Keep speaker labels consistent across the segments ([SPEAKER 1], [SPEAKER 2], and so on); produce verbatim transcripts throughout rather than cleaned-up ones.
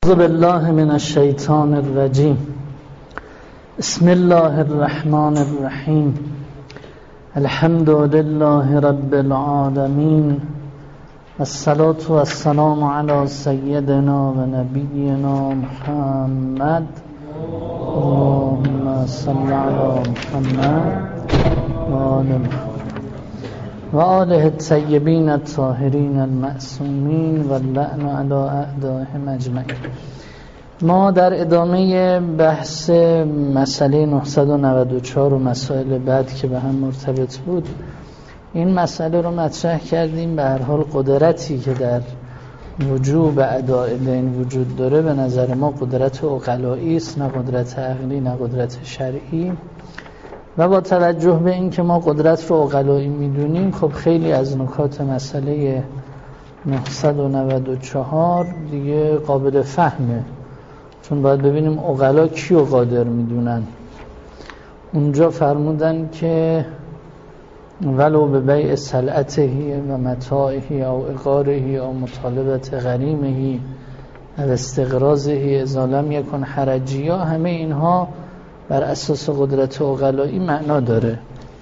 [SPEAKER 1] اعوذ بالله من الشیطان الرجیم. بسم الله الرحمن الرحیم. الحمد لله رب العالمین والصلاة والسلام علی سیدنا و نبینا محمد. اللهم صل علی محمد و آل محمد و آله الطیبین الطاهرین المعصومین و اللعن علی اعدائهم اجمعین. ما در ادامه بحث مسئله نهصد و نود و چهار و مسائل بعد که به هم مرتبط بود این مسئله رو مطرح کردیم. به هر حال قدرتی که در وجوب اداء دین وجود داره به نظر ما قدرت عقلایی است، نه قدرت عقلی نه قدرت شرعی. و با توجه به این که ما قدرت رو عقلایی میدونیم، خب خیلی از نکات مسئله نهصد و نود و چهار دیگه قابل فهمه، چون باید ببینیم عقلا کیو قادر میدونن. اونجا فرمودن که ولو به بیع سلعته و متاعه او اقاره او مطالبت غریمه او استقراضه اذا لم یکن حرجیا، همه اینها بر اساس قدرت عقلایی معنا داره.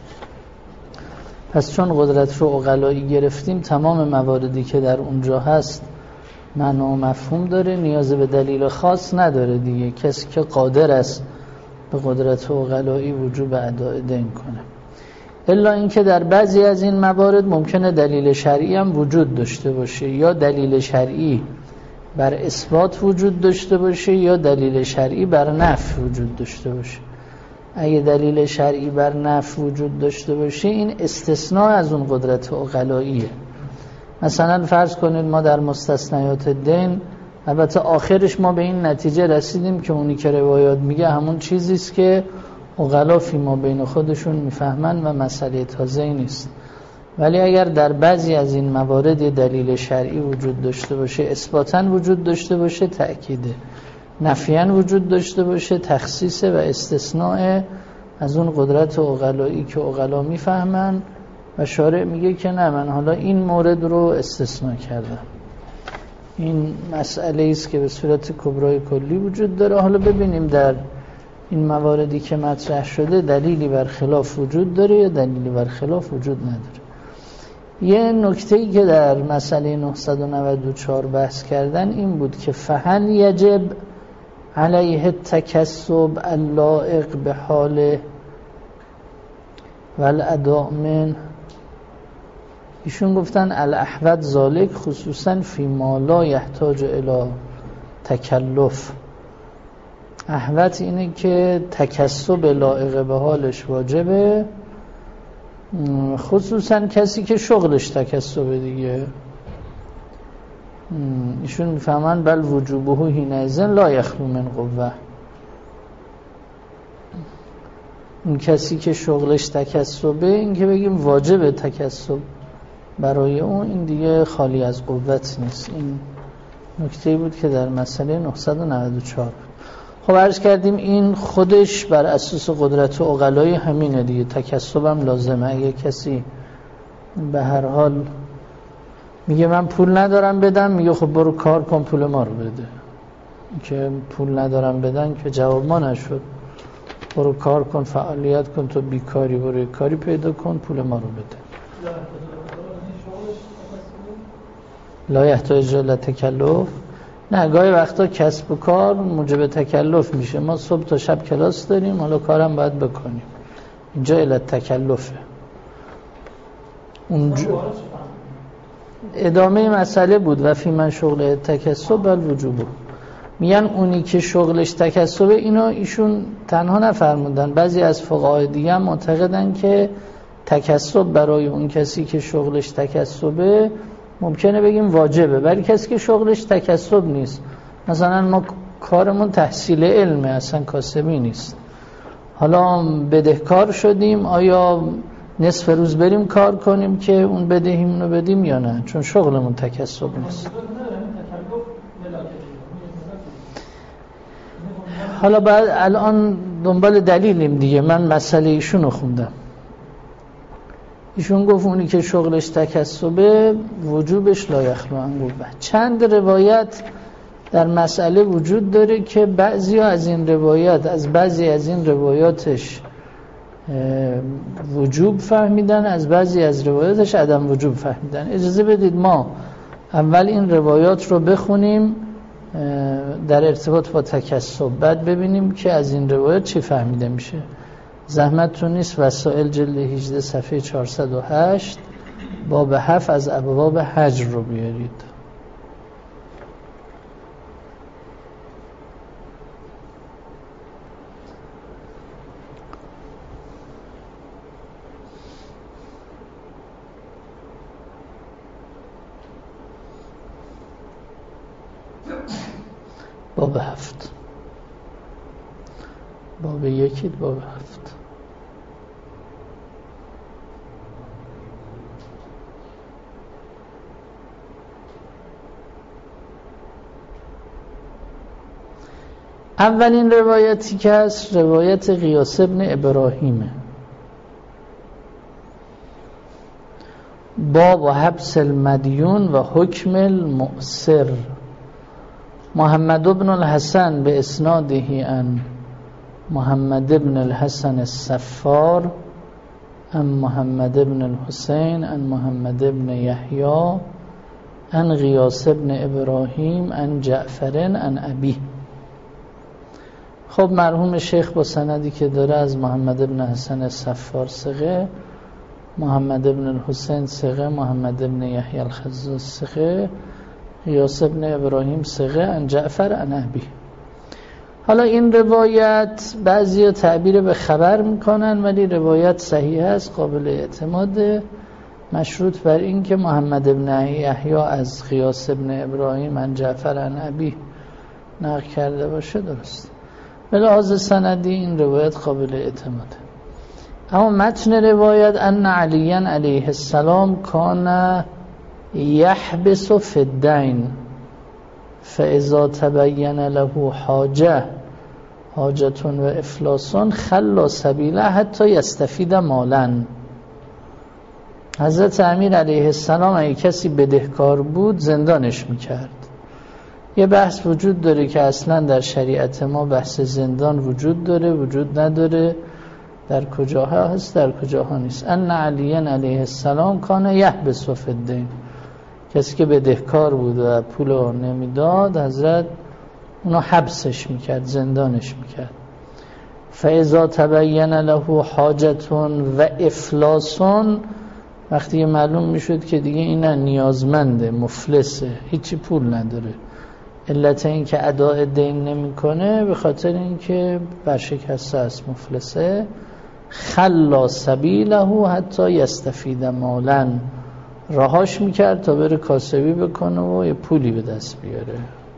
[SPEAKER 1] پس چون قدرت رو عقلایی گرفتیم، تمام مواردی که در اونجا هست معنا و مفهوم داره، نیاز به دلیل خاص نداره دیگه. کسی که قادر است به قدرت عقلایی وجوب اداء دین کنه، الا اینکه در بعضی از این موارد ممکنه دلیل شرعی هم وجود داشته باشه، یا دلیل شرعی بر اثبات وجود داشته باشه یا دلیل شرعی بر نفی وجود داشته باشه. اگه دلیل شرعی بر نفی وجود داشته باشه، این استثناء از اون قدرت عقلاییه. مثلا فرض کنید ما در مستثنیات دین، البته آخرش ما به این نتیجه رسیدیم که اونی که روایات میگه همون چیزیست که عقلا فی ما بین خودشون میفهمن و مسئله تازه‌ای نیست. ولی اگر در بعضی از این موارد دلیل شرعی وجود داشته باشه، اثباتاً وجود داشته باشه تأکیده، نفیاً وجود داشته باشه تخصیصه و استثناء از اون قدرت عقلایی که عقلا میفهمن. و شارع میگه که نه، من حالا این مورد رو استثناء کردم. این مسئله است که به صورت کبرای کلی وجود داره. حالا ببینیم در این مواردی که مطرح شده دلیلی بر خلاف وجود داره یا دلیلی بر خلاف وجود نداره. یه نکته‌ای که در مسئله نهصد و نود و چهار بحث کردن این بود که فهل یجب علیه التکسب اللائق به حال والاداء من. ایشون گفتن الاحوط ذالک خصوصا فی ما لا یحتاج الی تکلف. احوط اینه که تکسب لائق به حالش واجبه، خصوصا کسی که شغلش تکسبه دیگه. ایشون میفهمن بل وجوبه حینئذ لا یخلو من قوه. اون کسی که شغلش تکسبه، این که بگیم واجب تکسب برای اون، این دیگه خالی از قوت نیست. این نکته بود که در مسئله نهصد و نود و چهار. خب عرض کردیم این خودش بر اساس قدرت عقلایی همینه دیگه، تکسب هم لازمه. اگه کسی به هر حال میگه من پول ندارم بدم، میگه خب برو کار کن پول ما رو بده. که پول ندارم بدن که جواب ما نشد، برو کار کن فعالیت کن، تو بیکاری برو کاری پیدا کن پول ما رو بده. لا یحتاج الی تکلف. نه، گاهی وقتا کسب و کار موجب تکلف میشه. ما صبح تا شب کلاس داریم، حالا کارم باید بکنیم، اینجا الی تکلفه. اونجا ادامه مسئله بود و فی من شغل تکسب بل وجوبه. میگن اونی که شغلش تکسبه، اینو ایشون تنها نفرمودن، بعضی از فقهای دیگه هم معتقدن که تکسب برای اون کسی که شغلش تکسبه ممکنه بگیم واجبه، ولی کسی که شغلش تکسب نیست، مثلا ما کارمون تحصیل علمه، اصلا کاسبی نیست، حالا بدهکار شدیم، آیا نصف روز بریم کار کنیم که اون بدهیمونو بدیم یا نه؟ چون شغلمون تکسب نیست. حالا بعد الان دنبال دلیلیم دیگه. من مسئله ایشونو خوندم. ایشون گفت اونی که شغلش تکسبه وجوبش لا یخلو عن قوه. چند روایت در مسئله وجود داره که بعضی از این روایات از بعضی از این روایاتش وجوب فهمیدن، از بعضی از روایاتش عدم وجوب فهمیدن. اجازه بدید ما اول این روایات رو بخونیم در ارتباط با تکسب، بعد ببینیم که از این روایات چی فهمیده میشه. زحمتتون نیست، وسائل جلد هجده صفحه چهارصد و هشت باب هفت از ابواب حجر رو بیارید. باب هفت، باب یکید، باب هفت. اولین روایتی که هست روایت قیاس ابن ابراهیمه. باب و حبس المدیون و حکم المؤسر. محمد بن الحسن به اسناده ان محمد بن الحسن الصفار ان محمد بن الحسین ان محمد بن یحیی ان قیاس بن ابراهیم ان جعفر ان ابی. خب مرحوم شیخ با سندی که داره از محمد بن حسن الصفار ثقه، محمد بن الحسین ثقه، محمد بن یحیی الخزاز ثقه، قیاس بن ابراهیم ثقه، ان جعفر ان ابی. حالا این روایت بعضی تعبیر به خبر میکنن ولی روایت صحیح است، قابل اعتماده، مشروط بر این که محمد بن یحیی از قیاس بن ابراهیم ان جعفر ان ابی نقل کرده باشه درست. به لحاظ سندی این روایت قابل اعتماده. اما متن روایت ان علی علیه السلام کان یحبس فی الدین فاذا تبین له حاجه حاجتون و افلاسون خلا سبیله حتی یستفید مالا. حضرت امیر علیه السلام اگه کسی بدهکار بود زندانش میکرد. یه بحث وجود داره که اصلا در شریعت ما بحث زندان وجود داره وجود نداره، در کجاها هست در کجاها نیست. ان علی علیه السلام کان یحبس فی الدین، کسی که بدهکار بود و پول رو نمیداد حضرت اونو حبسش میکرد، زندانش میکرد. فاذا تبین له حاجتون و افلاسون، وقتی معلوم میشد که دیگه این نیازمنده، مفلسه، هیچی پول نداره، علت این که اداء دین نمیکنه به خاطر این که برشکسته است، مفلسه، خلا سبیله حتی یستفید مالا، راهاش میکرد تا بره کاسبی بکنه و یه پولی به دست بیاره.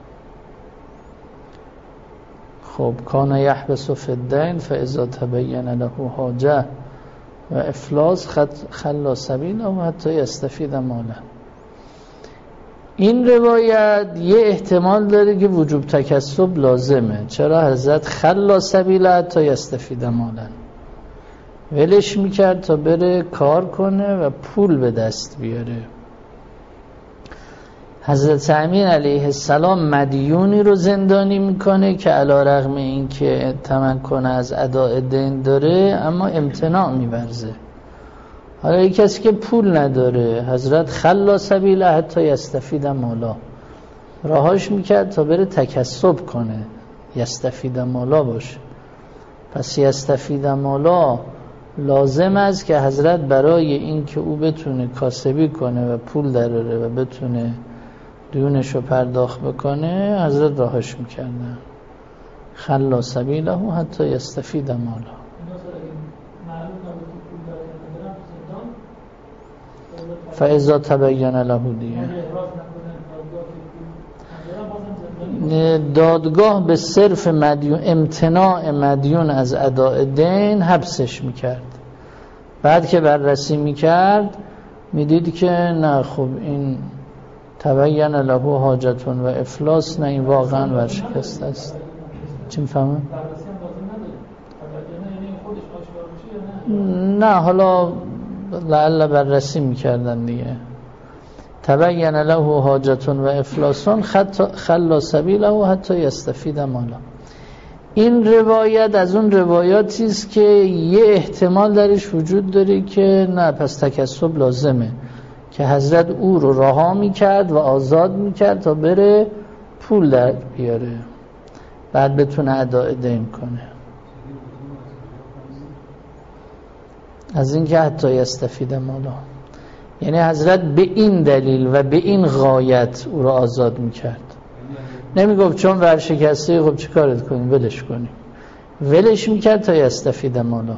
[SPEAKER 1] خب کان یحبس فی الدین فاذا تبین له حاجه و افلاس خلا سبیله حتی یستفید مالا. این روایت یه احتمال داره که وجوب تکسب لازمه. چرا؟ حضرت خلا سبیله حتی یستفید مالا، ولش میکرد تا بره کار کنه و پول به دست بیاره. حضرت امیر علیه السلام مدیونی رو زندانی میکنه که علی رغم این که تمکن از اداء دین داره اما امتناع میورزه. حالا یک کسی که پول نداره حضرت خلا سبیله حتی یستفید مالا، راهاش میکرد تا بره تکسب کنه، یستفید مالا باشه. پس یستفید مالا لازم است که حضرت برای این که او بتونه کاسبی کنه و پول دراره و بتونه دیونشو پرداخت بکنه حضرت راهش میکردن. خلا سبیله حتی یستفید مالا. فاذا تبین له دیه، دادگاه به صرف مدیون، امتناع مدیون از اداء دین حبسش میکرد. بعد که بررسی میکرد میدید که نه، خب این تبین له حاجتون و افلاس، نه این واقعا ورشکسته است. چی میفهمم؟ نه حالا لعل بررسی میکردن دیگه. تبین له حاجت و افلاس خلا سبیله حتی یستفید مالا. این روایت از اون روایاتی است که یه احتمال درش وجود داره که نه پس تکسب لازمه، که حضرت او رو رها میکرد و آزاد میکرد تا بره پول در بیاره بعد بتونه اداء دین کنه. از این که حتی یستفید مالا، یعنی حضرت به این دلیل و به این غایت او رو آزاد میکرد. نمی گفت چون ورشکسته خب چی کارت کنیم ولش کنیم، ولش میکرد تا یستفید مالا.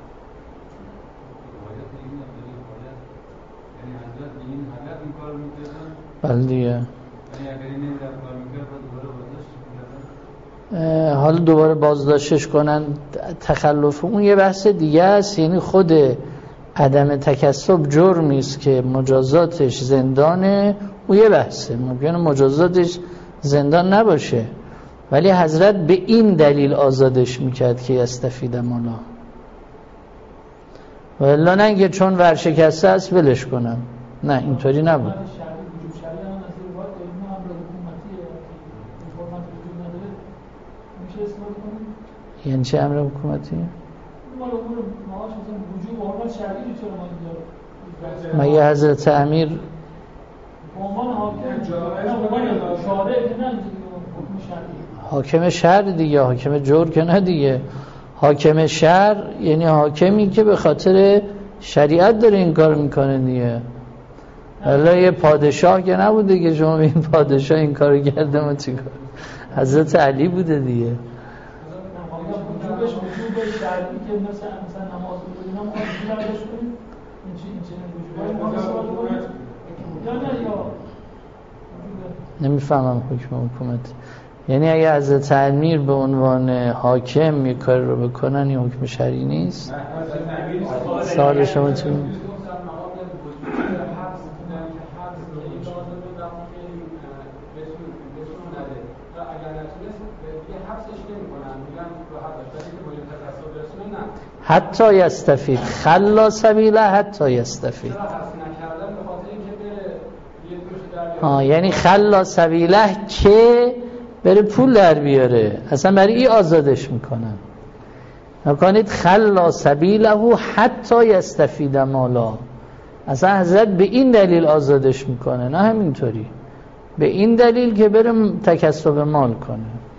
[SPEAKER 1] بله دیگه. حالا دوباره بازداشتش کنن تخلف اون یه بحث دیگه است. یعنی خود عدم تکسب جرمی است که مجازاتش زندانه، اون یه بحثه. ممکنه مجازاتش زندان نباشه ولی حضرت به این دلیل آزادش میکرد که یستفید مالا، ولی نه اینکه چون ورشکسته است ولش کنم، نه اینطوری نبود. یعنی چه امر حکومتی؟ مگه حضرت امیر حاکم شهر دیگه، حاکم جور که نه دیگه. حاکم شهر یعنی حاکمی که به خاطر شریعت داره این کار میکنه دیگه. حالا یه پادشاه که نبوده که شما این پادشاه این کارو کرده ما چیکار؟ حضرت علی بوده دیگه. نمیفهمم حکم حکومت. یعنی اگه حضرت امیر به عنوان حاکم یک کار رو بکنن این حکم شرعی نیست؟ سوال شما چی؟ حتی یستفید خلا سبیله حتی یستفید. آه یعنی خلا سبیله که بره پول در بیاره، اصلا برای این آزادش میکنن. نکنید خلا سبیله حتی یستفید مالا، اصلا حضرت به این دلیل آزادش میکنه، نه همینطوری به این دلیل که بره تکسب مال کنه.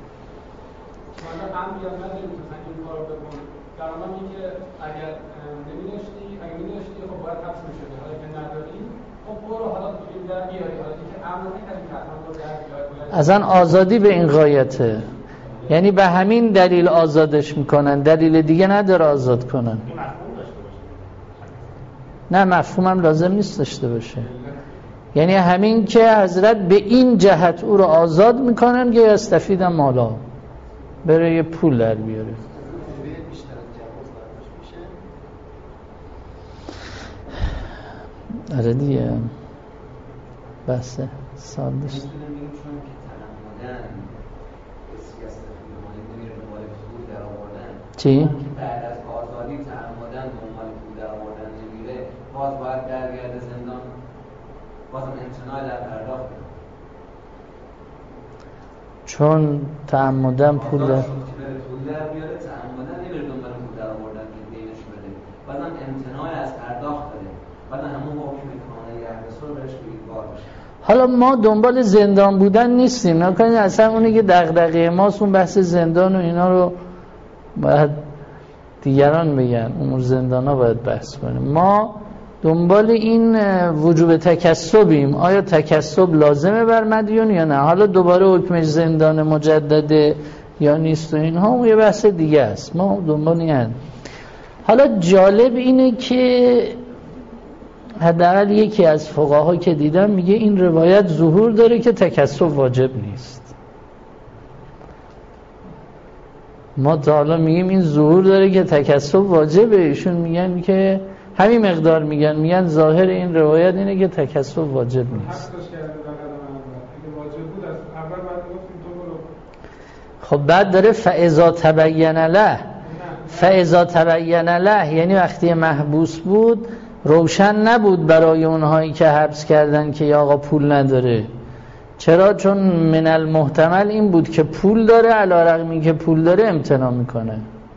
[SPEAKER 1] اصلا آزادی به این غایته، یعنی به همین دلیل آزادش میکنن، دلیل دیگه نداره آزاد کنن. نه مفهومم لازم نیست داشته باشه، یعنی همین که حضرت به این جهت او رو آزاد میکنن که یستفید مالا، بره یه پول در بیاره. آره دیگه بسه سال داشت. چی؟
[SPEAKER 2] بعد از آزادی تعمدن دنبال پول در آوردن نمیره، باز باید برگرده زندان، بازم امتناع در پرداخت.
[SPEAKER 1] چون تعمدن پول در
[SPEAKER 2] پول در بیاره، تعمدن نمیره دنبال پول در آوردن که دینش بده، بازم امتناع از پرداخت داره، بعد همون حکم کانه یحبسو برش بگید بار باشه.
[SPEAKER 1] حالا ما دنبال زندان بودن نیستیم، نکنید اصلا اونی که دغدغه ماست اون بحث زندان و اینا رو باید دیگران بگن، امور زندان ها باید بحث کنیم. ما دنبال این وجوب تکسبیم، آیا تکسب لازمه بر مدیون یا نه. حالا دوباره حکمش زندان مجدده یا نیست و اینها اون یه بحث دیگه است، ما دنبال این. حالا جالب اینه که حداقل یکی از فقها که دیدم میگه این روایت ظهور داره که تکسب واجب نیست. ما تا حالا میگیم این ظهور داره که تکسب واجبه، ایشون میگن که همین مقدار میگن میگن ظاهر این روایت اینه که تکسب واجب نیست. خب بعد داره فاذا تبین له، فاذا تبین له یعنی وقتی محبوس بود روشن نبود برای اونهایی که حبس کردن که یا آقا پول نداره. چرا؟ چون من المحتمل این بود که پول داره، علی رغمی که پول داره امتناع میکنه.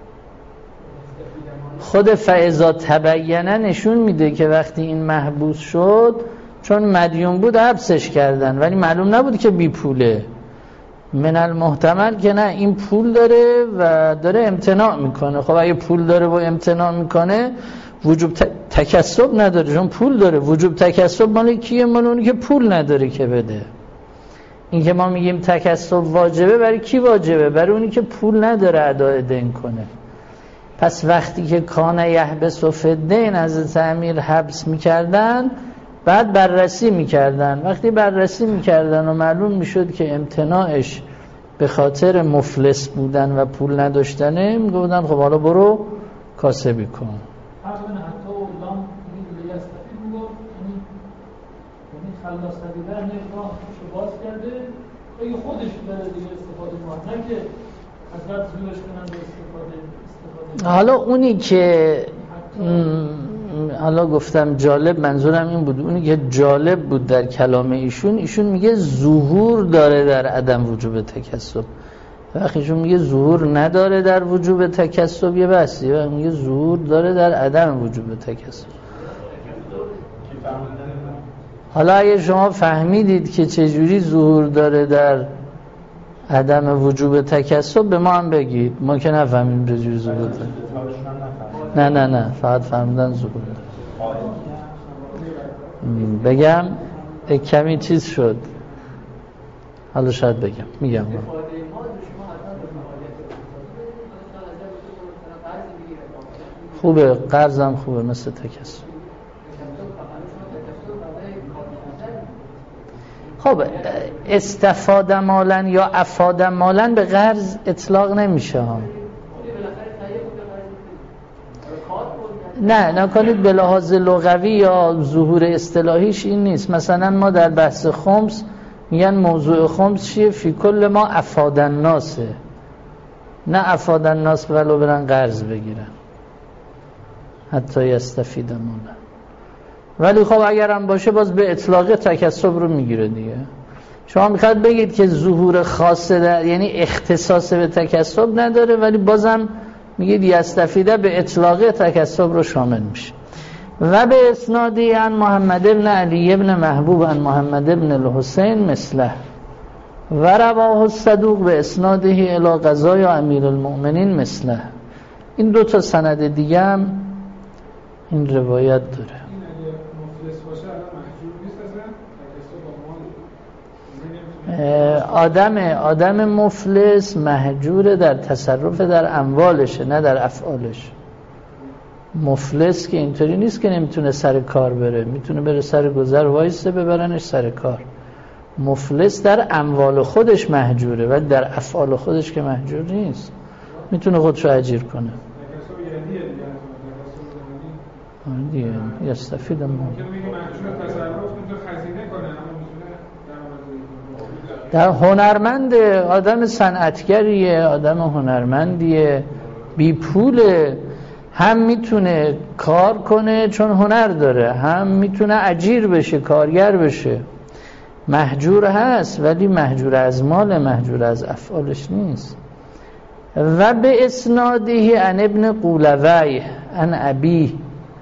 [SPEAKER 1] خود فاذا تبینه نشون میده که وقتی این محبوس شد چون مدیون بود حبسش کردن، ولی معلوم نبود که بی پوله. من المحتمل که نه، این پول داره و داره امتناع میکنه. خب اگه پول داره و امتناع میکنه وجوب تکسب نداره، چون پول داره. وجوب تکسب مال کیه؟ مال اونی که پول نداره که بده. این که ما میگیم تکسب واجبه، برای کی واجبه؟ برای اونی که پول نداره ادای دین کنه. پس وقتی که کان یحبس و فدین حضرت امیر حبس میکردن، بعد بررسی میکردن. وقتی بررسی میکردن و معلوم میشد که امتناعش به خاطر مفلس بودن و پول نداشتنه، میگفتن خب حالا برو کاسبی کن.
[SPEAKER 3] حتی اولام میگه یستفید میگفت یعنی خلاص ندیدن نگاه رو باز کرده اگه خودش داره دیگه استفاده کنه، نه که حضرت زورش کنن به استفاده استفاده.
[SPEAKER 1] حالا اونی که حالا گفتم جالب، منظورم این بود، اونی که جالب بود در کلام ایشون، ایشون میگه ظهور داره در عدم وجوب تکسب. وقتی ایشون میگه ظهور نداره در وجوب تکسب یه بحثی، وقتی میگه ظهور داره در عدم وجوب تکسب. حالا اگه شما فهمیدید که چجوری ظهور داره در عدم وجوب تکسب به ما هم بگید، ما که نفهمیم چجوری ظهور داره. نه نه نه فقط فهمیدن ظهور داره. بگم کمی چیز شد، حالا شاید بگم میگم خوبه، قرضم خوبه مثل تکسب. خب استفاده مالن یا افاده مالن به قرض اطلاق نمیشه ها. نه نکنید به لحاظ لغوی یا ظهور اصطلاحیش این نیست. مثلا ما در بحث خمس میگن موضوع خمس چیه؟ فی کل ما افاده الناسه، نه افاده الناس ولو برن قرض بگیرن حتی یستفید مالن. ولی خب اگرم باشه باز به اطلاق تکسب رو میگیره دیگه. شما میخواد بگید که ظهور خاصه در یعنی اختصاص به تکسب نداره، ولی بازم میگید یستفیده به اطلاق تکسب رو شامل میشه. و به اسنادی عن محمد ابن علی ابن محبوب عن محمد ابن الحسین مثله و رواه الصدوق به اسناده الی قضای امیر المؤمنین مثله. این دو تا سند دیگه هم این روایت داره. آدم آدم مفلس محجور در تصرف در اموالشه، نه در افعالش. مفلس که اینطوری نیست که نمیتونه سر کار بره، میتونه بره سر گذر وایسه ببرنش سر کار. مفلس در اموال خودش محجوره، ولی در افعال خودش که محجور نیست، میتونه خودشو اجیر کنه. دیگه یستفید ما در هنرمند، آدم صنعتگریه، آدم هنرمندیه، بی پوله، هم میتونه کار کنه چون هنر داره، هم میتونه اجیر بشه، کارگر بشه. محجور هست ولی محجور از مال، محجور از افعالش نیست. و به اسناده عن ابن قولوی عن ابی،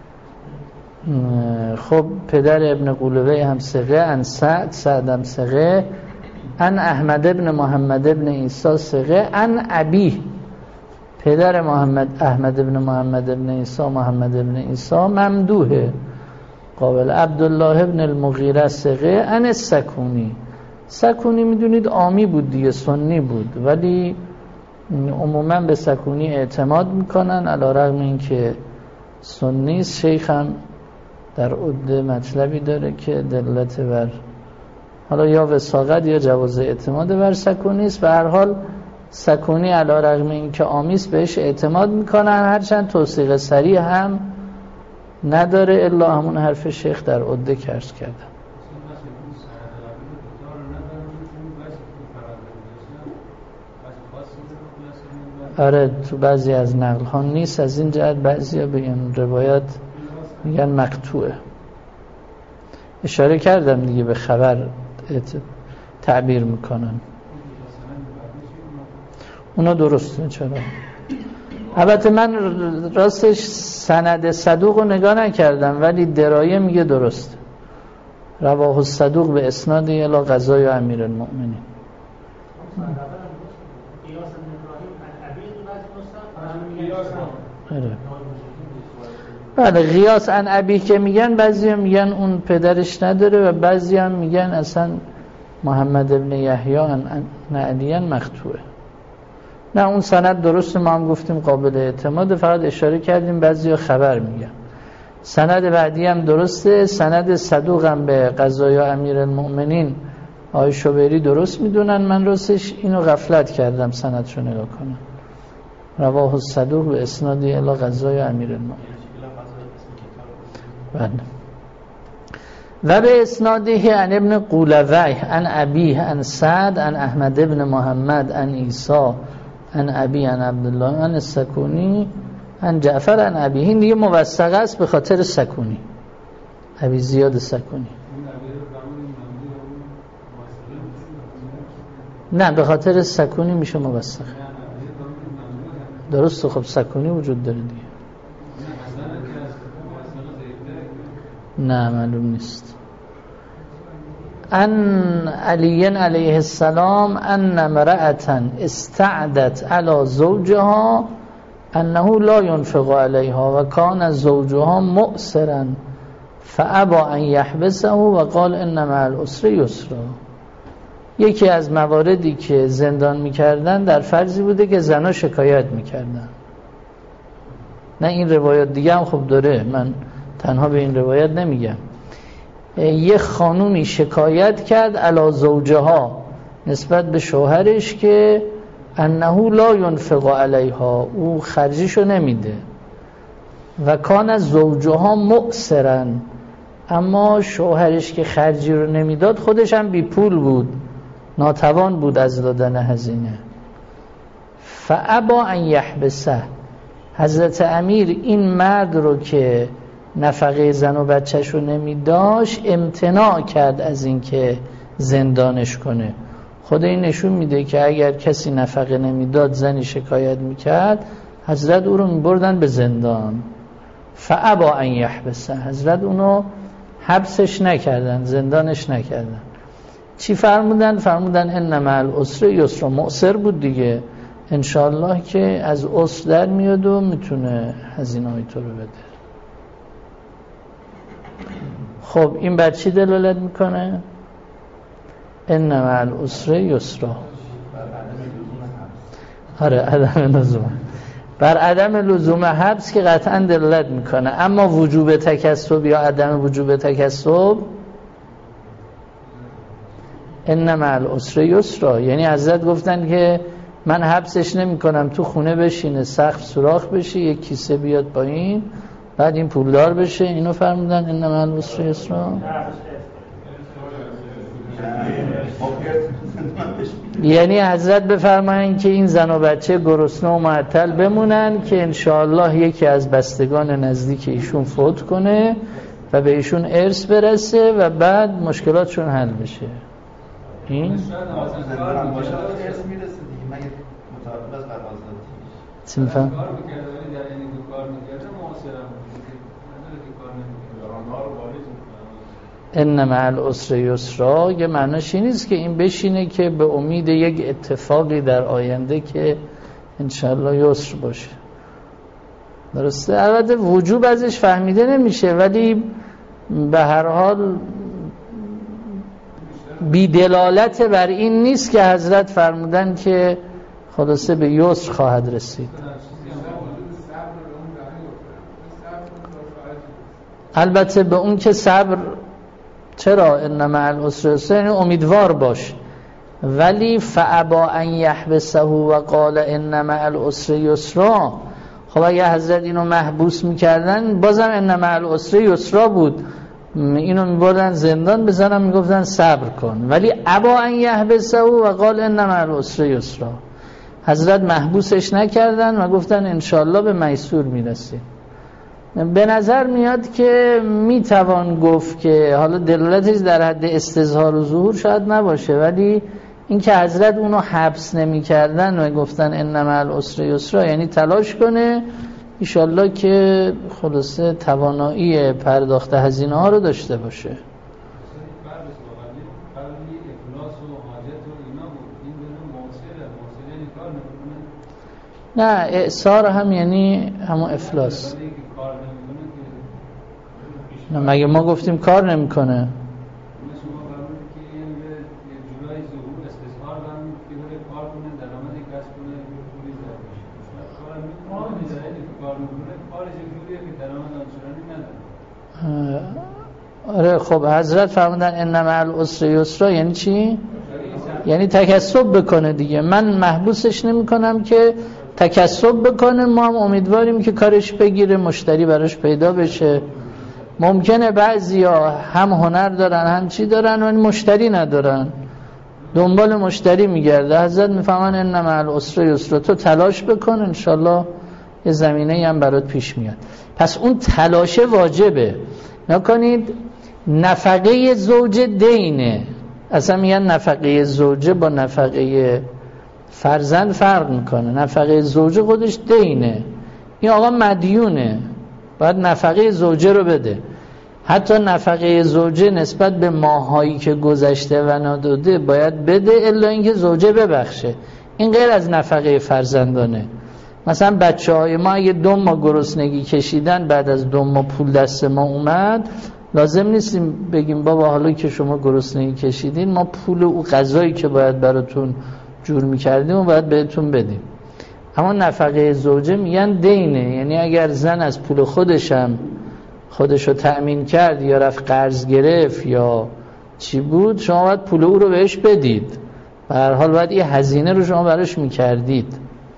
[SPEAKER 1] خب پدر ابن قولوی هم ثقه، عن سعد، سعد هم ثقه، عن احمد ابن محمد ابن عیسی ثقه، عن ابی پدر محمد احمد ابن محمد ابن عیسی محمد ابن عیسی ممدوحه قابل، عبدالله ابن المغیره ثقه، عن السکونی. سکونی میدونید عامی بود دیگه، سنی بود، ولی عموما به سکونی اعتماد میکنن علی رغم این که سنی. شیخ هم در عده مطلبی داره که دلالت بر حالا یا وساقت یا جواز اعتماد بر سکونی است. به هر حال سکونی علی رغم این که عامی است بهش اعتماد میکنن، هرچند توثیق صریح هم نداره، الا همون حرف شیخ در عده کرد کردم. آره تو بعضی از نقل ها نیست، از این جهت بعضی ها به این روایت میگن مقطوعه. اشاره کردم دیگه به خبر تعبیر میکنن. اونا درسته. چرا؟ البته من راستش سند صدوق رو نگاه نکردم ولی درایه میگه درسته. رواه الصدوق به اسناد الی قضای امیر المؤمنین. بله قیاس عن ابی که میگن بعضی هم میگن اون پدرش نداره و بعضی هم میگن اصلا محمد ابن یحیی عن علی مقطوعه. نه اون سند درسته، ما هم گفتیم قابل اعتماد، فقط اشاره کردیم بعضی خبر میگن. سند بعدی هم درسته، سند صدوق هم به قضای امیر المؤمنین آقای شبیری درست میدونن. من راستش اینو غفلت کردم سندشو نگاه کنم. رواه الصدوق به اسناد الی قضای امیر المؤمنین. بله. و به اسناده عن ابن قولوی عن ابیه عن سعد عن احمد ابن محمد عن عیسی عن ابی عن عبدالله عن السکونی عن جعفر عن ابیه. این دیگه موثقه است به خاطر سکونی، ابی زیاد سکونی. نه به خاطر سکونی میشه موثق. درسته. خب سکونی وجود داره دیگه. نه معلوم نیست. ان علی علیه السلام ان امرأة استعدت علی زوجها انه لا ينفق عليها و کان زوجها مؤسرا فابى ان يحبسه و قال ان مع العسر یسرا. یکی از مواردی که زندان میکردن در فرضی بوده که زنها شکایت میکردن. نه این روایات دیگه هم خوب داره، من تنها به این روایت نمیگم. یه خانومی شکایت کرد علی زوجها نسبت به شوهرش که انه لا ينفق علیها، او خرجیشو نمیده، و کان زوجها مؤسرا، اما شوهرش که خرجی رو نمیداد خودش هم بی پول بود، ناتوان بود از دادن هزینه. فابا ان یحبسه، حضرت امیر این مرد رو که نفقه زن و بچه‌ش رو نمیداشت امتناع کرد از این که زندانش کنه. خود این نشون میده که اگر کسی نفقه نمیداد زنی شکایت میکرد حضرت او رو میبردن به زندان. فابا ان یحبسه، حضرت اونو حبسش نکردن، زندانش نکردن. چی فرمودن؟ فرمودن ان مع العسر یسرا. مؤثر بود دیگه، انشاءالله که از عسر در میاد و میتونه هزینه‌های تو رو بده. خب این بر چی دلالت میکنه؟ ان مع العسر یسرا. آره عدم لزوم، بر عدم لزوم حبس که قطعا دلالت میکنه. اما وجوب تکسب یا عدم وجوب تکسب، ان مع العسر یسرا، یعنی حضرت گفتن که من حبسش نمی کنم، تو خونه بشینه، سقف سوراخ بشه، یک کیسه بیاد پایین، بعد این پولدار بشه. اینو فرمودن ان مع العسر یسرا. یعنی حضرت بفرمایند که این زن و بچه گرسنه و معطل بمونن که انشاءالله یکی از بستگان نزدیک ایشون فوت کنه و به ایشون ارث برسه و بعد مشکلاتشون حل بشه. این چی میفهم؟ ان مع العسر یسرا یه معناش این نیست که این بشینه که به امید یک اتفاقی در آینده که انشالله یسر باشه. درسته؟ البته وجوب ازش فهمیده نمیشه، ولی به هر حال بی دلالت بر این نیست که حضرت فرمودن که خلاصه به یسر خواهد رسید. البته به اون که صبر، چرا ان مع العسر یسرا یعنی امیدوار باش، ولی فابا ان یحبسه و قال ان مع العسر یسرا. خب اگه حضرت اینو محبوس میکردن بازم ان مع العسر یسرا بود، اینو میبردن زندان، بزنن میگفتن صبر کن، ولی ابا ان یحبسه و قال ان مع العسر یسرا. حضرت محبوسش نکردن و گفتن انشالله به میسور میرسید. به نظر میاد که میتوان گفت که حالا دلالتش در حد استظهار و ظهور شاید نباشه، ولی این که حضرت اونو حبس نمی کردن و گفتن ان مع العسر یسرا، یعنی تلاش کنه ایشالله که خلاصه توانایی پرداخت هزینه ها رو داشته باشه. نه اعصار هم یعنی همون افلاس. نه مگه ما گفتیم کار نمیکنه؟ آره خب حضرت فرمودن ان مع العسر یسرا یعنی چی؟ یعنی تکسب بکنه دیگه. من محبوسش نمی کنم که تکسب بکنه، ما هم امیدواریم که کارش بگیره، مشتری براش پیدا بشه. ممکنه بعضیا هم هنر دارن هم چی دارن ولی مشتری ندارن، دنبال مشتری میگرده. حضرت میفهمن ان مع العسر یسرا، تو تلاش بکن انشالله یه زمینه هم برات پیش میاد. پس اون تلاش واجبه. نکنید نفقه زوج دینه، اصلا میگن نفقه زوجه با نفقه فرزند فرق میکنه. نفقه زوجه خودش دینه، این آقا مدیونه، باید نفقه زوجه رو بده. حتی نفقه زوجه نسبت به ماهایی که گذشته و نداده باید بده، الا اینکه زوجه ببخشه. این غیر از نفقه فرزندانه. مثلا بچه های ما اگه دو ماه گرسنگی کشیدن، بعد از دو ماه پول دست ما اومد، لازم نیستیم بگیم بابا حالا که شما گرسنگی کشیدین ما پول او غذایی که باید براتون جور میکردیم و باید بهتون بدیم. اما نفقه زوجه میگن دینه، یعنی اگر زن از پول خودشم خودشو تأمین کرد یا رفت قرض گرفت یا چی بود، شما باید پول او رو بهش بدید. به هر حال باید یه هزینه رو شما براش میکردید.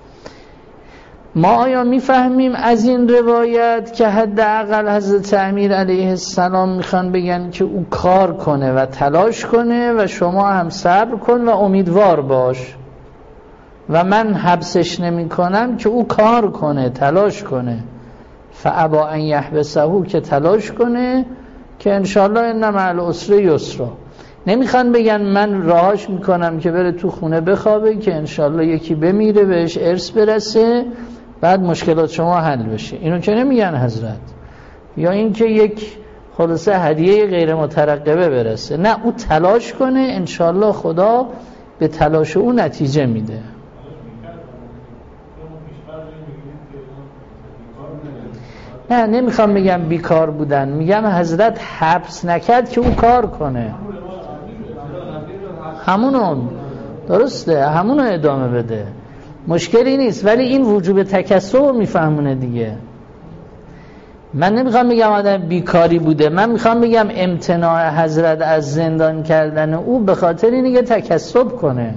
[SPEAKER 1] ما آیا میفهمیم از این روایت که حداقل حضرت امیر علیه السلام میخوان بگن که او کار کنه و تلاش کنه و شما هم صبر کن و امیدوار باش و من حبسش نمی کنم که او کار کنه تلاش کنه، فابا ان یحبسه، که تلاش کنه که انشالله ان مع العسر یسرا. نمیخوان بگن من راهاش میکنم که بره تو خونه بخوابه که انشالله یکی بمیره بهش ارث برسه بعد مشکلات شما حل بشه. اینو که نمیگن حضرت. یا اینکه یک خلاصه هدیه غیر مترقبه برسه، نه او تلاش کنه انشالله خدا به تلاش او نتیجه میده. نه نمیخوام بگم بیکار بودن، میگم حضرت حبس نکرد که او کار کنه، همونو درسته همونو ادامه بده، مشکلی نیست. ولی این وجوب تکسب رو میفهمونه دیگه. من نمیخوام بگم آدم بیکاری بوده، من میخوام بگم امتناع حضرت از زندان کردن او به خاطر اینه که تکسب کنه.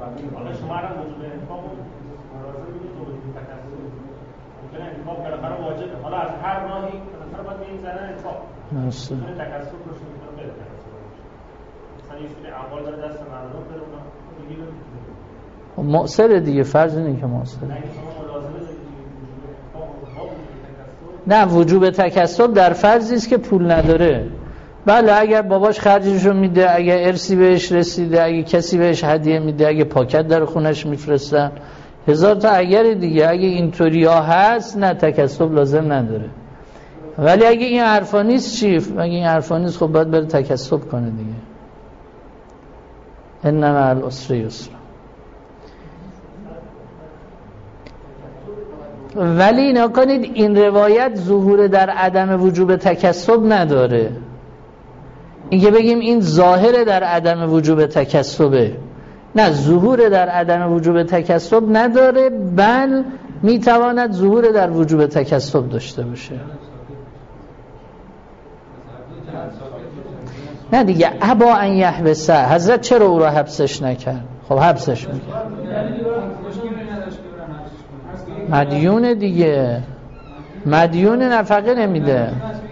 [SPEAKER 1] درسته. مؤثره دیگه، فرض اینه که مؤثره. نه وجوب تکسب در فرضی است که پول نداره. بله اگر باباش خرجشو میده، اگر ارثی بهش رسیده، اگه کسی بهش هدیه میده، اگه پاکت در خونش میفرستن، هزار تا اگر دیگه. اگه اینطوری ها هست نه تکسب لازم نداره. ولی اگه این حرفا نیست چی؟ اگه این حرفا نیست خب باید بره تکسب کنه دیگه. ان مع العسر یسرا. ولی نکنید این روایت ظهور در عدم وجوب تکسب نداره. اینکه بگیم این ظاهر در عدم وجوب تکسبه، نه ظهور در عدم وجوب تکسب نداره، بل میتواند ظهور در وجوب تکسب داشته باشه. نه دیگه ابا ان یحبسه، حضرت چرا او را حبسش نکرد؟ خب حبسش میکرد، مدیون دیگه، مدیون نفقه نمیده.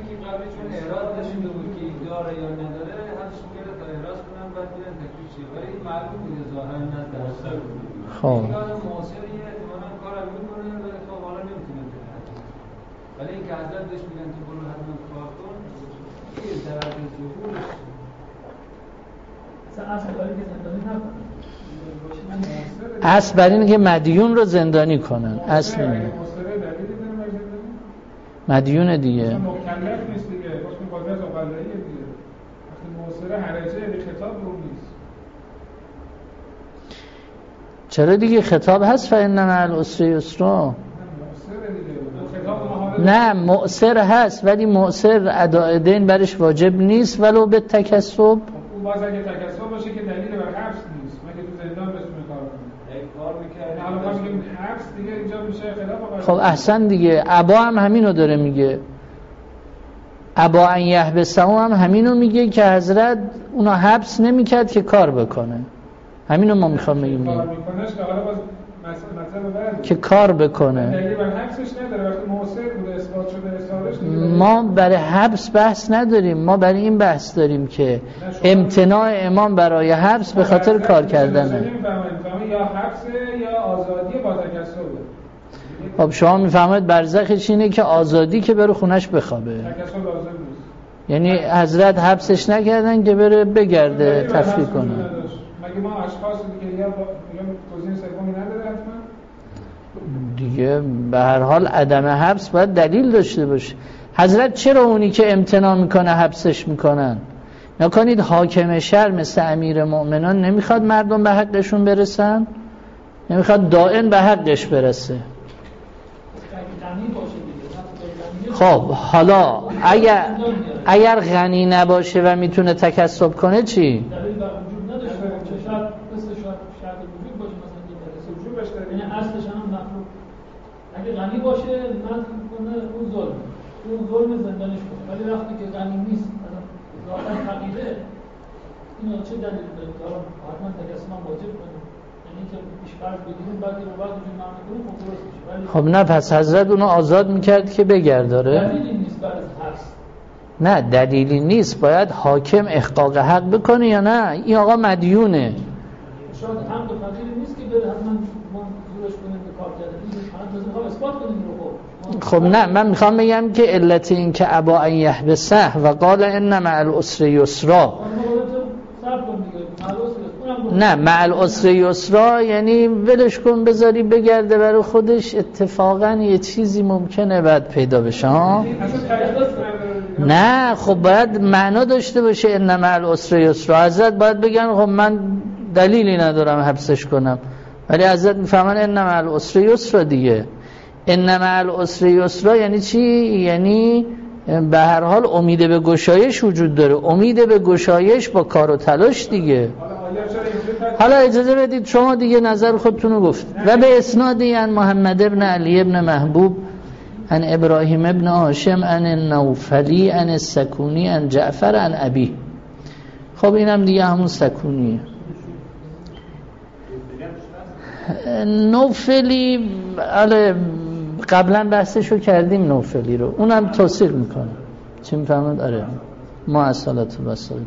[SPEAKER 1] خب
[SPEAKER 4] ولی اینکه حضرت
[SPEAKER 3] بهش میگن که برو حتما کار کن یه درجه ظهورش اصلا اصل کاری که زندانی نکنن
[SPEAKER 1] اصل بر اینه که مدیون رو زندانی کنن. اصل اینه مدیون دیگه
[SPEAKER 3] مکلف نیست دیگه واسه قدرت اقلایی دیگه وقتی معاصره حرجه به خطاب رو نیست.
[SPEAKER 1] چرا دیگه خطاب هست فإن مع العسر یسرا. نه مؤثر هست ولی مؤثر اداء دین برش واجب نیست ولو به تکسب.
[SPEAKER 3] اون باز اگه تکسب باشه که دلیل بر حبس نیست مگه تو زندان بتونه کار کنه یک کار میکنه حالا ما میگیم حبس دیگه اینجا میشه خلاف.
[SPEAKER 1] خب احسن دیگه ابا هم همینو داره میگه. ابا ان یحبسه هم همینو میگه که حضرت اونا حبس نمیکرد که کار بکنه. همینو ما میخوام بگیم
[SPEAKER 3] کار میکنهش که حالا باز مطلب بعد
[SPEAKER 1] که کار بکنه.
[SPEAKER 3] دلیل بر حبسش نداره وقتی موثر بوده اثبات شده اصرارش.
[SPEAKER 1] ما برای حبس بحث نداریم، ما برای این بحث داریم که امتناع امام برای حبس به خاطر کار کردنه.
[SPEAKER 3] یا حبس یا آزادی با تکسب.
[SPEAKER 1] خب شما میفهمید برزخش اینه که آزادی که بره خونش بخوابه.
[SPEAKER 3] تکسب لازم نیست.
[SPEAKER 1] یعنی حضرت حبسش نکردن که بره بگرده تفریح کنه.
[SPEAKER 3] مگه ما اشخاص دیگه یا توضیح سومی نداره حتما؟
[SPEAKER 1] دیگه به هر حال عدم حبس باید دلیل داشته باشه. حضرت چرا اونی که امتناع میکنه حبسش میکنن؟ نکنید حاکم شهر مثل امیر مؤمنان نمیخواد مردم به حقشون برسن؟ نمیخواد دائن به حقش برسه. خب حالا اگر اگر غنی نباشه و میتونه تکسب کنه چی؟
[SPEAKER 3] اگه غنی باشه من کنه اون ظلم اون ظلم زندانش کنه ولی وقتی که غنی نیست ذاتاً فقیره اینو چه دلیل داره که حتما تکسب واجب کنه یعنی که پیش فرض بگیریم بعد رو بعد وجود معنا کنیم خب درست میشه.
[SPEAKER 1] خب نه پس حضرت اونو آزاد میکرد که بگرداره.
[SPEAKER 3] دلیلی نیست برای حبس.
[SPEAKER 1] نه دلیلی نیست، باید حاکم احقاق حق بکنه یا نه این آقا مدیونه.
[SPEAKER 3] شاید هم به فقیری نیست که بره حتما ما زورش کنیم به کار کردن
[SPEAKER 1] خب نه من میخوام بگم که علت این که ابا ان یحبسه و قال ان مع العسر یسرا نه مع العسر یسرا یعنی ولش کن بذاری بگرده برای خودش اتفاقا یه چیزی ممکنه بعد پیدا بشه ها. نه خب باید معنا داشته باشه ان مع العسر یسرا. حضرت باید بگن خب من دلیلی ندارم حبسش کنم ولی حضرت میفهمن ان مع العسر یسرا دیگه. ان مع العسر یسرا یعنی چی؟ یعنی به هر حال امید به گشایش وجود داره. امید به گشایش با کار و تلاش دیگه. حالا اجازه بدید شما دیگه نظر خودتون رو گفت. و به اسناد ان محمد ابن علی ابن محبوب ان ابراهیم ابن هاشم ان النوفلی ان السکونی ان جعفر ان ابی. خب اینم دیگه همون سکونیه. نوفلی قبلا بحثشو کردیم نوفلی رو اونم توصیق میکنه چی میفهمد؟ آره ما از صلات و بسال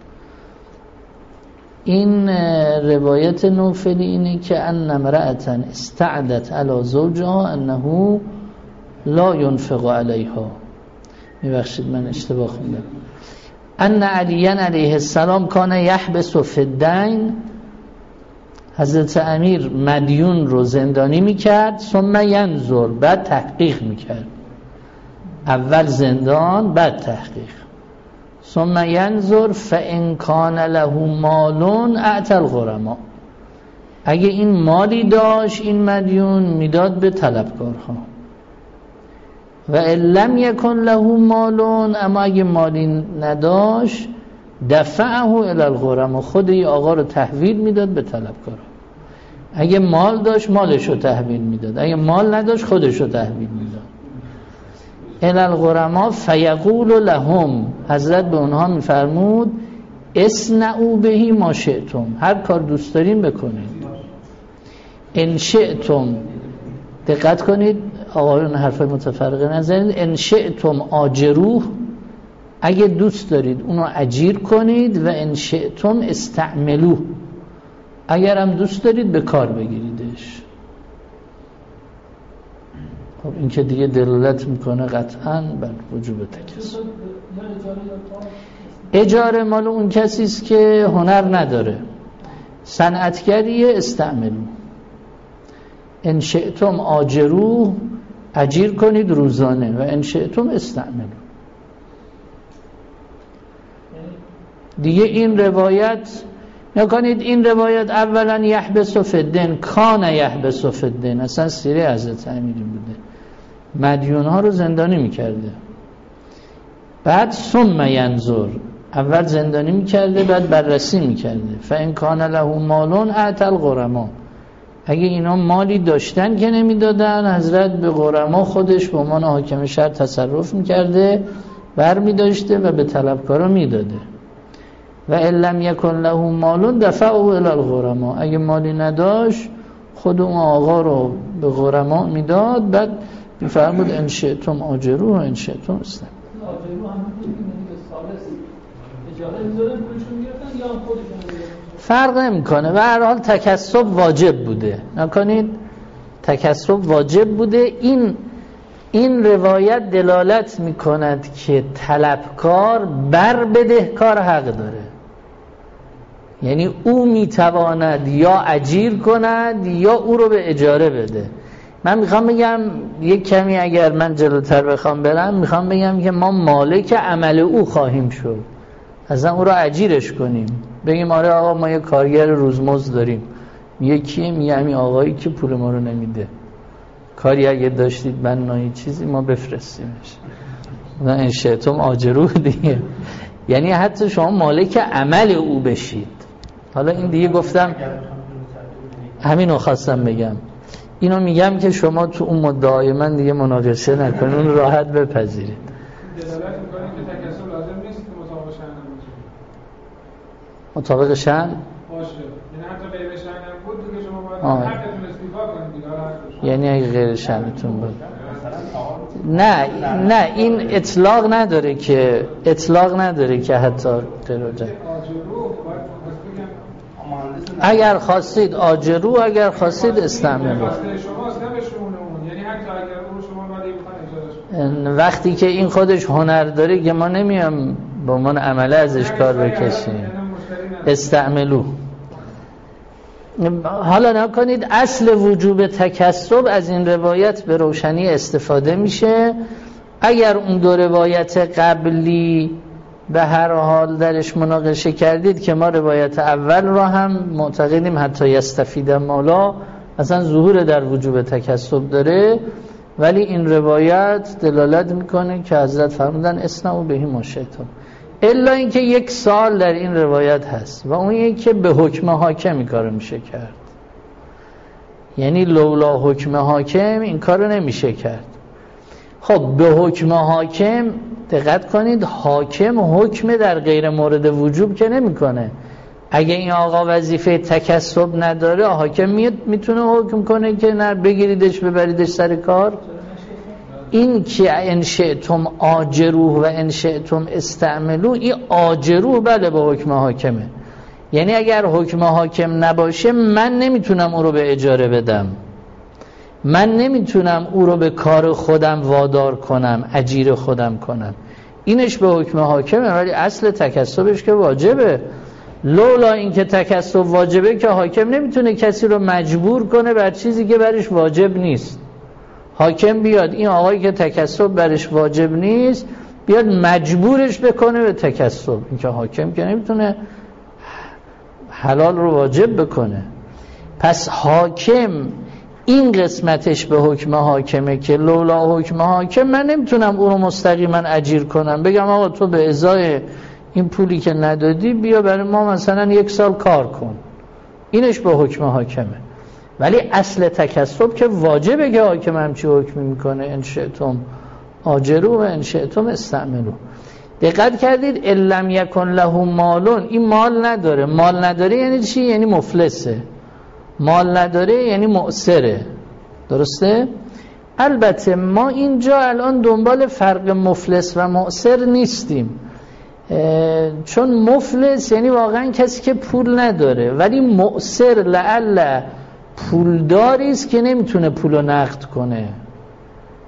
[SPEAKER 1] این روایت نوفلی اینه که ان امرأة استعدت علی زوجها انه لا ينفق علیها. میبخشید من اشتباه خوندم. ان علی علیه السلام کان یحبس فی الدین. حضرت امیر مدیون رو زندانی میکرد ثم ینظر بعد تحقیق میکرد. اول زندان بعد تحقیق. ثم ینظر فان کان له مال اعطى الغرماء. اگه این مالی داشت این مدیون میداد به طلبکارها. و ان لم یکن له مال اما اگه مالی نداشت دفعه الی الغرماء خود این آقا رو تحویل میداد به طلبکارها. اگه مال داشت مالش رو تحویل میداد اگه مال نداشت خودش رو تحویل میداد. الی الغرماء فیقول لهم. حضرت به اونها میفرمود اصنعوا به ما شئتم. هر کار دوست دارین بکنید. ان شئتم دقت کنید آقایون حرفای متفرقه نزنید. ان شئتم آجروه اگه دوست دارید اونو اجیر کنید و ان شئتم استعملوه اگر هم دوست دارید به کار بگیریدش. خب این که دیگه دلالت میکنه قطعاً بر وجوب تکسب. اجاره مال اون کسی است که هنر نداره، صنعتگریه، استعملو. ان شئتم آجرو، اجیر کنید روزانه، و ان شئتم استعملو. دیگه این روایت نکنید، این روایت اولا یحبس فی الدین، کان یحبس فی الدین، اصلا سیره حضرت امیری بوده، مدیون ها رو زندانی میکرده. بعد ثم ینظر، اول زندانی میکرده بعد بررسی میکرده. فان کان له مالون اعطى الغرما، اگه اینا مالی داشتن که نمیدادن، حضرت به غرما خودش به عنوان حاکم شهر تصرف میکرده، بر میداشته و به طلبکارا میداده. و ان لم یکن له مالون دفعه الی الغرما، اگه مالی نداشت خود اون آقا رو به غرما میداد. بعد میفرمود ان شئتم آجرو و ان شئتم استعملو.
[SPEAKER 3] آجرو هم میگه سالس اجاره میذارن پولشون میگرفتن یا خودشون؟
[SPEAKER 1] فرق نمیکنه، و هر حال تکسب واجب بوده. نکنید تکسب واجب بوده. این این روایت دلالت میکند که طلبکار بر بدهکار حق داره، یعنی او میتواند یا اجیر کند یا او رو به اجاره بده. من میخوام بگم یک کمی اگر من جلوتر بخوام برم، میخوام بگم که ما مالک عمل او خواهیم شد، اصلا او رو اجیرش کنیم، بگیم آره آقا ما یه کارگر روزمزد داریم. یکیه میگه همین آقایی که پول ما رو نمیده، کاری اگه داشتید بنایی چیزی ما بفرستیمش. و ان شئتم آجرو دیگه، یعنی حتی شما مالک عمل او بشید. حالا این دیگه گفتم همینو خواستم بگم، اینو میگم که شما تو اون مدعای من دیگه مناقشه نکنید، اون راحت بپذیرید.
[SPEAKER 3] دلالت می‌کنه که تکسب لازم نیست که مطابق شأن باشه.
[SPEAKER 1] مطابق شأن
[SPEAKER 3] باشه، یعنی حتی غیر شأن بود دیگه شما باید حقتون استیفا کنید دیگه.
[SPEAKER 1] یعنی اگه غیر شأنتون بود نه نه این اطلاق نداره که اطلاق نداره که حتی غیر جا. اگر خواستید آجرو، اگر خواستید استعملو.
[SPEAKER 3] یعنی حتی اگر اون شما ولی بخواید اجازه،
[SPEAKER 1] وقتی که این خودش هنر داره که ما نمیام به عنوان عمله ازش کار بکشیم. استعملو. حالا نکنید اصل وجوب تکسب از این روایت به روشنی استفاده میشه. اگر اون دو روایت قبلی به هر حال درش مناقشه کردید که ما روایت اول را هم معتقدیم حتی یستفید مالا اصلا ظهور در وجوب تکسب داره، ولی این روایت دلالت میکنه که حضرت فرمودن اصنعوا به ما شئتم. الا اینکه یک سال در این روایت هست و اون یک که به حکم حاکم این کارو میشه کرد، یعنی لولا حکم حاکم این کارو نمیشه کرد. خب به حکم حاکم دقت کنید، حاکم حکم در غیر مورد وجوب که نمیکنه. اگه این آقا وظیفه تکسب نداره، حاکم میتونه حکم کنه که نه بگیریدش ببریدش سر کار. این که ان شئتم آجروه و ان شئتم استعملو، این آجروه بله به حکم حاکمه، یعنی اگر حکم حاکم نباشه من نمیتونم او رو به اجاره بدم، من نمیتونم او رو به کار خودم وادار کنم، اجیر خودم کنم. اینش به حکم حاکمه، ولی اصل تکسبش که واجبه. لولا این که تکسب واجبه که حاکم نمیتونه کسی رو مجبور کنه بر چیزی که برش واجب نیست. حاکم بیاد این آقایی که تکسب برش واجب نیست بیاد مجبورش بکنه به تکسب، این که حاکم که نمیتونه حلال رو واجب بکنه. پس حاکم این قسمتش به حکم حاکمه که لولا حکم حاکم من نمیتونم او رو مستقیما اجیر کنم، بگم آقا تو به ازای این پولی که ندادی بیا برای ما مثلا یک سال کار کن، اینش به حکم حاکمه. ولی اصل تکسب که واجبه که حاکم همچی حکمی میکنه، ان شئتم آجرو و ان شئتم استعملو. دقت کردید ان لم یکن له مالون، این مال نداره. مال نداره یعنی چی؟ یعنی مفلسه. مال نداره یعنی معسره، درسته؟ البته ما اینجا الان دنبال فرق مفلس و معسر نیستیم، چون مفلس یعنی واقعا کسی که پول نداره، ولی معسر لعل پولداری است که نمیتونه پولو نقد کنه.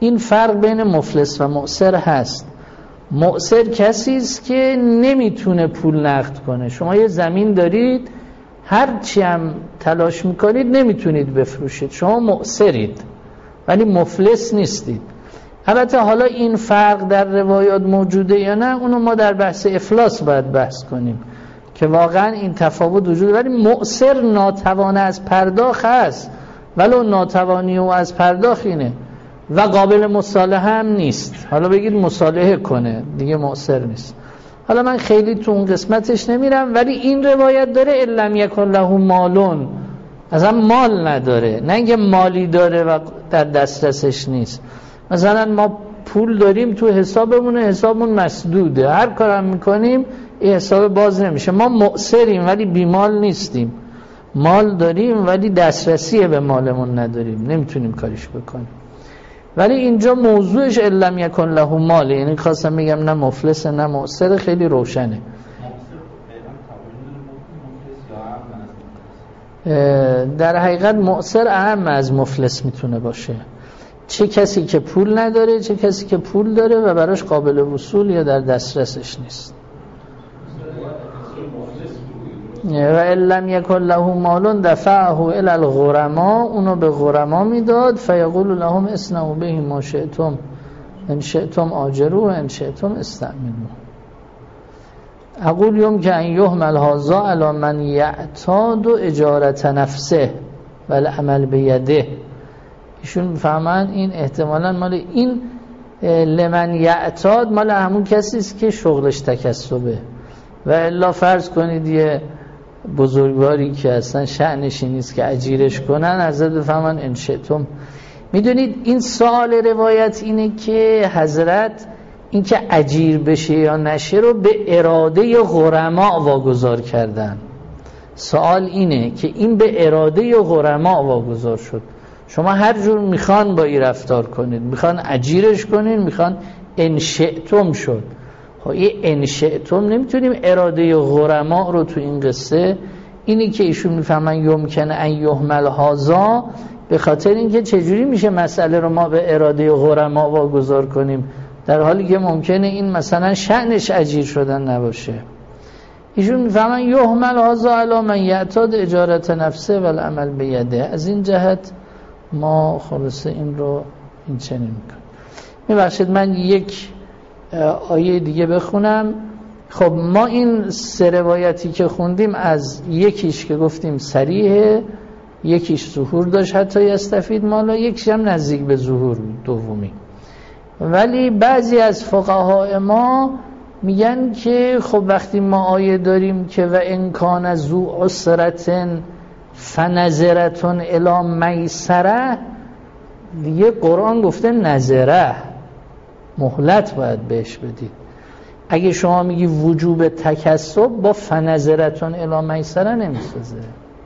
[SPEAKER 1] این فرق بین مفلس و معسر هست. معسر کسی است که نمیتونه پول نقد کنه. شما یه زمین دارید، هر چی هم تلاش میکنید نمیتونید بفروشید، شما معسرید ولی مفلس نیستید. البته حالا این فرق در روایات موجوده یا نه، اونو ما در بحث افلاس باید بحث کنیم که واقعا این تفاوت وجود، ولی معسر ناتوان از پرداخت هست ولو ناتوانی او از پرداخت اینه و قابل مصالحه هم نیست. حالا بگید مصالحه کنه دیگه معسر نیست. حالا من خیلی تو اون قسمتش نمیرم، ولی این روایت داره الم یکن له مالون، اصلا مال نداره، نه اینکه مالی داره و در دسترسش نیست. مثلا ما پول داریم تو حسابمون، حسابمون مسدوده، هر کارم میکنیم این حساب باز نمیشه. ما معسریم ولی بیمال نیستیم، مال داریم ولی دسترسی به مالمون نداریم، نمیتونیم کاریش بکنیم. ولی اینجا موضوعش الم یکن له مال، یعنی خواستم بگم نه مفلس نه معسر، خیلی روشنه. در حقیقت معسر اهم از مفلس میتونه باشه. چه کسی که پول نداره، چه کسی که پول داره و براش قابل وصول یا در دسترسش نیست. و الم یکن له مال دفعه الی الغرما، اونو به غرما میداد. فیقول لهم اصنعوا به ما شئتم ان شئتم آجروا و ان شئتم استعملوا. اقول یوم که ان یهمل هذا علی من یعتاد اجارت نفسه و العمل بیده. ایشون میفهمن این احتمالاً مال این لمن یعتاد مال همون کسی است که شغلش تکسبه، و الا فرض کنید یه بزرگواری که اصلا شأنش نیست که اجیرش کنن، حضرت بفهمن ان شئتم. میدونید این سوال روایت اینه که حضرت این که اجیر بشه یا نشه رو به اراده غرما واگذار کردن. سوال اینه که این به اراده غرما واگذار شد. شما هر جور میخوان با این رفتار کنید، میخوان اجیرش کنید، میخوان ان شئتم شد. این ان شئتم نمیتونیم اراده غرما رو تو این قصه، اینی که ایشون میفهمن یمکن ان یهمل هذا، به خاطر اینکه چجوری میشه مسئله رو ما به اراده غرما واگذار کنیم در حالی که ممکنه این مثلا شأنش اجیر شدن نباشه. ایشون میفهمن یهمل هذا علی من یعتاد اجارت نفسه و العمل بیده. از این جهت ما خلاصه این رو این چنین میکنیم. میبخشید من یک آیه دیگه بخونم. خب ما این سه روایتی که خوندیم، از یکیش که گفتیم صریحه، یکیش ظهور داشت حتی یستفید مالا، یکیش هم نزدیک به ظهور دومی. ولی بعضی از فقهای ما میگن که خب وقتی ما آیه داریم که و انکان ذو عسرتن فنظرتون الی میسره، دیگه قرآن گفته نظره، مهلت باید بهش بدید. اگه شما میگی وجوب تکسب با فنظرتون الی میسره نمیسازه.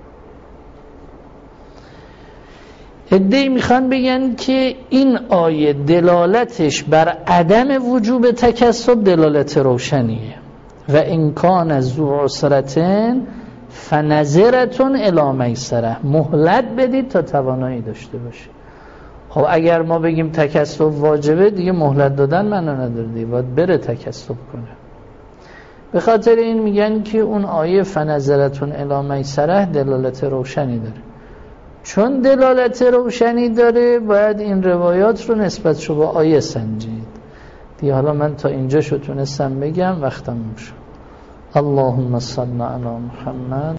[SPEAKER 1] عده‌ای میخوان بگن که این آیه دلالتش بر عدم وجوب تکسب دلالت روشنیه. و انکان از ذو عسرتن فنظرتون الی میسره، مهلت بدید تا توانایی داشته باشه. خب اگر ما بگیم تکسب واجبه، دیگه مهلت دادن معنا نداره، دیگه باید بره تکسب کنه. به خاطر این میگن که اون آیه فنظرتون الی میسره دلالت روشنی داره. چون دلالت روشنی داره باید این روایات رو نسبت شو با آیه سنجید. دیگه حالا من تا اینجا شو تونستم بگم، وقتم میشه. اللهم صل علی محمد.